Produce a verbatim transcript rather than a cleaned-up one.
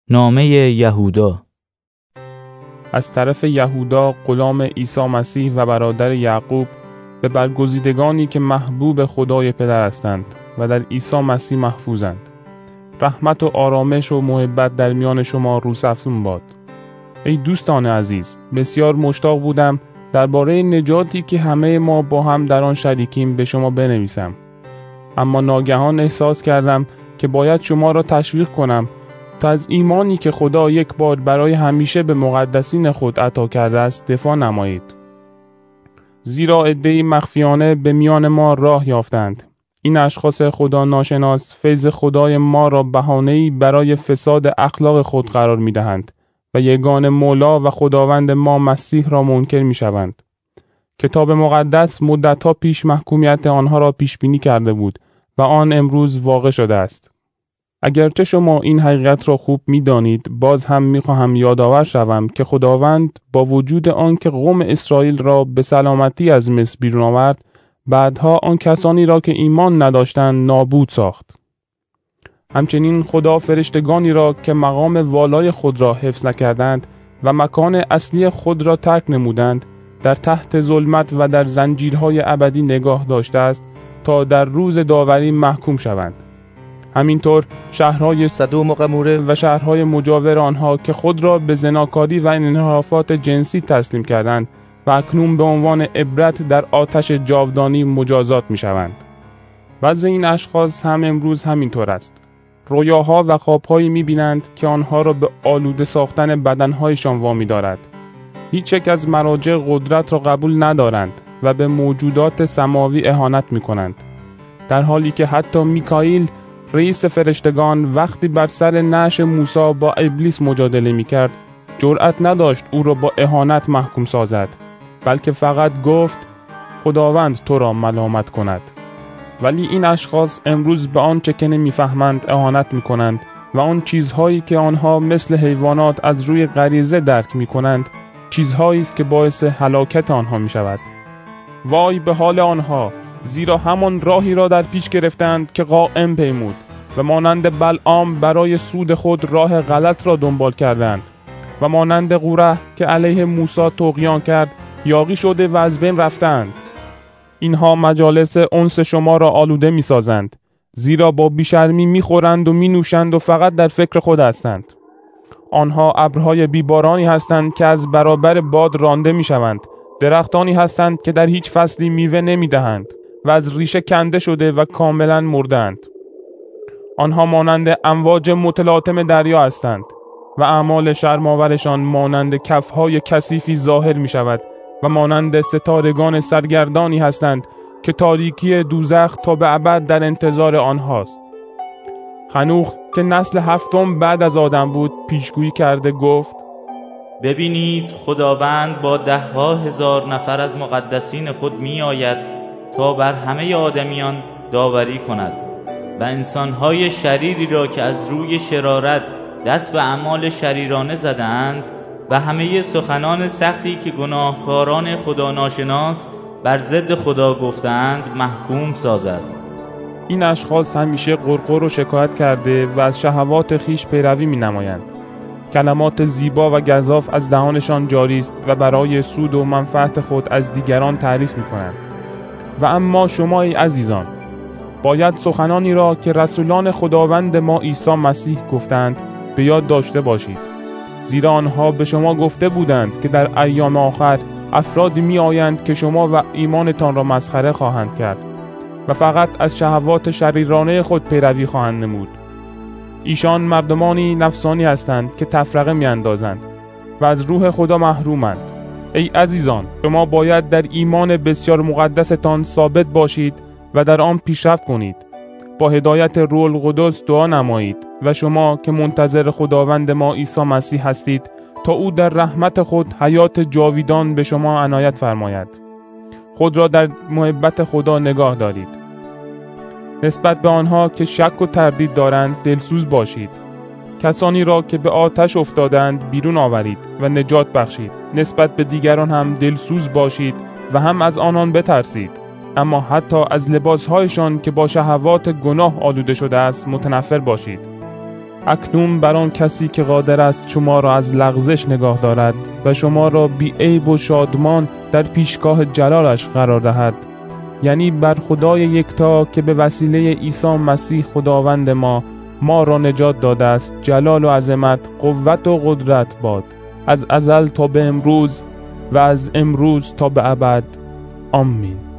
نامه یهودا. از طرف یهودا غلام عیسی مسیح و برادر یعقوب به برگزیدگانی که محبوب خدای پدر هستند و در عیسی مسیح محفوظند. رحمت و آرامش و محبت در میان شما روزافزون باد. ای دوستان عزیز، بسیار مشتاق بودم درباره نجاتی که همه ما با هم در آن شریکیم به شما بنویسم، اما ناگهان احساس کردم که باید شما را تشویق کنم تا از ایمانی که خدا یک بار برای همیشه به مقدسین خود عطا کرده است دفاع نمایید. زیرا عده‌ای مخفیانه به میان ما راه یافتند. این اشخاص خدا ناشناس فیض خدای ما را بهانه‌ای برای فساد اخلاق خود قرار می‌دهند و یگان مولا و خداوند ما مسیح را منکر می‌شوند. کتاب مقدس مدت‌ها پیش محکومیت آنها را پیش بینی کرده بود و آن امروز واقع شده است. اگرچه شما این حقیقت را خوب می‌دانید، باز هم می‌خواهم یادآور شوم که خداوند با وجود آن که قوم اسرائیل را به سلامتی از مصر بیرون آورد، بعدها آن کسانی را که ایمان نداشتند نابود ساخت. همچنین خدا فرشتگانی را که مقام والای خود را حفظ نکردند و مکان اصلی خود را ترک نمودند، در تحت ظلمت و در زنجیرهای ابدی نگاه داشته است تا در روز داوری محکوم شوند. همینطور شهرهای سدوم و گموره و شهرهای مجاور آنها که خود را به زناکاری و انحرافات جنسی تسلیم کردند و اکنون به عنوان عبرت در آتش جاودانی مجازات می شوند. وضع این اشخاص هم امروز همینطور است. رویاها و خوابهایی می بینند که آنها را به آلوده ساختن بدنهایشان وامی دارد. هیچ یک از مراجع قدرت را قبول ندارند و به موجودات سماوی اهانت می کنند، در حالی که حتی میکائیل رئیس فرشتگان وقتی بر سر نعش موسی با ابلیس مجادله می کرد، جرأت نداشت او را با اهانت محکوم سازد، بلکه فقط گفت خداوند تو را ملامت کند. ولی این اشخاص امروز به آنچه که نمی‌فهمند اهانت می‌کنند و آن چیزهایی که آنها مثل حیوانات از روی غریزه درک می‌کنند، چیزهایی است که باعث هلاکت آنها می‌شود. وای به حال آنها، زیرا همان راهی را در پیش گرفتند که قائم پیمود و مانند بلعام برای سود خود راه غلط را دنبال کردند و مانند قوره که علیه موسی طغیان کرد یاغی شده و از بین رفتند. اینها مجالس انس شما را آلوده می سازند، زیرا با بیشرمی می خورند و می نوشند و فقط در فکر خود هستند. آنها ابرهای بیبارانی هستند که از برابر باد رانده می شوند، درختانی هستند که در هیچ فصلی میوه نمی دهند و از ریشه کنده شده و کاملا مردند. آنها مانند امواج متلاطم دریا هستند و اعمال شرم‌آورشان مانند کفهای کثیفی ظاهر می شود و مانند ستارگان سرگردانی هستند که تاریکی دوزخ تا به ابد در انتظار آنهاست. خنوخ که نسل هفتم بعد از آدم بود پیشگویی کرده گفت: ببینید خداوند با ده ها هزار نفر از مقدسین خود می آید تا بر همه آدمیان داوری کند و انسانهای شریری را که از روی شرارت دست به اعمال شریرانه زدند و همه سخنان سختی که گناهکاران خدا ناشناس بر ضد خدا گفتند محکوم سازد. این اشخاص همیشه غرغر و شکایت کرده و از شهوات خیش پیروی می نمایند. کلمات زیبا و گزاف از دهانشان جاری است و برای سود و منفعت خود از دیگران تعریف می کنند. و اما شما ای عزیزان، باید سخنانی را که رسولان خداوند ما عیسی مسیح گفتند به یاد داشته باشید، زیرا آنها به شما گفته بودند که در ایام آخر افرادی می آیند که شما و ایمانتان را مسخره خواهند کرد و فقط از شهوات شریرانه خود پیروی خواهند نمود. ایشان مردمانی نفسانی هستند که تفرقه می اندازند و از روح خدا محرومند. ای عزیزان، شما باید در ایمان بسیار مقدستان ثابت باشید و در آن پیشرفت کنید. با هدایت روح القدس دعا نمایید و شما که منتظر خداوند ما عیسی مسیح هستید تا او در رحمت خود حیات جاویدان به شما عنایت فرماید. خود را در محبت خدا نگاه دارید. نسبت به آنها که شک و تردید دارند دلسوز باشید. کسانی را که به آتش افتادند بیرون آورید و نجات بخشید. نسبت به دیگران هم دلسوز باشید و هم از آنان بترسید، اما حتی از لباسهایشان که با شهوات گناه آلوده شده است متنفر باشید. اکنون بر آن کسی که قادر است شما را از لغزش نگاه دارد و شما را بی عیب و شادمان در پیشگاه جلالش قرار دهد، یعنی بر خدای یکتا که به وسیله عیسی مسیح خداوند ما ما را نجات داده است، جلال و عظمت، قوت و قدرت باد، از ازل تا به امروز و از امروز تا به ابد. آمین.